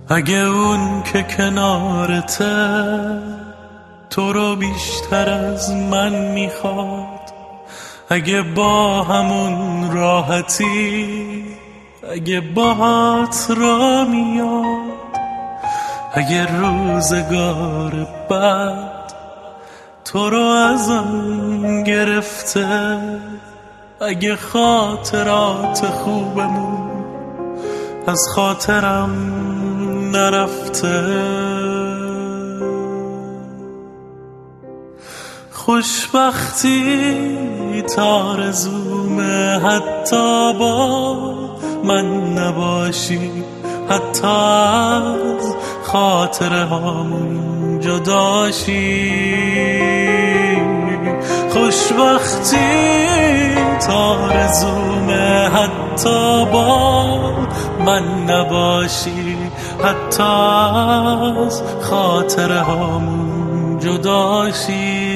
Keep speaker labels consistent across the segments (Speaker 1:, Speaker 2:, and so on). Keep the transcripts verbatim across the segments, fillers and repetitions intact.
Speaker 1: اگه اون که کنارته تو رو بیشتر از من میخواد، اگه با همون راحتی، اگه باهات را میاد، اگه روزگار بعد تو رو ازم گرفته، اگه خاطرات خوبمون از خاطرم نرفته، خوشبختی تارزومه حتی با من نباشی، حتی از خاطره هامون جداشی، خوشبختی تارزومه حتی با من نباشی، حتی از خاطره هامون جداشی.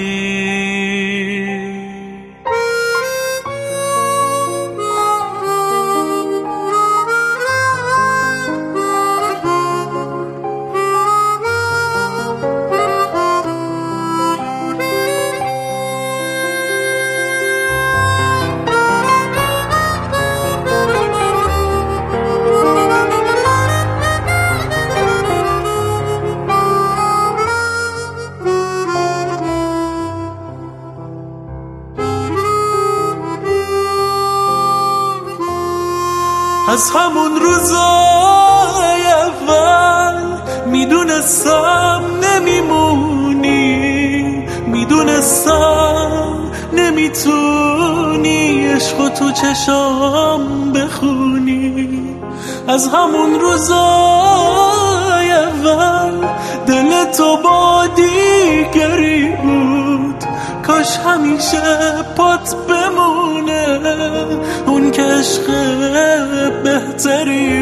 Speaker 1: از همون روزای اول میدونستم نمیمونی، میدونستم نمیتونی عشق تو چشام بخونی، از همون روزای اول دل تو با دیگری بود، کاش همیشه پات بمونه اون که عشق بهتری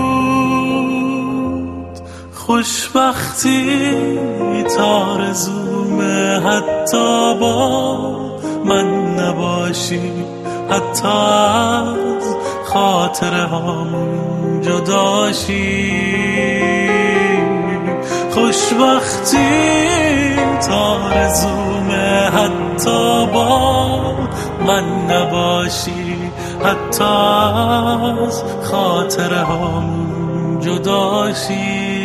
Speaker 1: بود، خوشبختی تارزومه حتی با من نباشی، حتی از خاطره هامون جداشی، خوشبختی تارزومه حتی با من نباشی، حتی از خاطره هامون جداشی.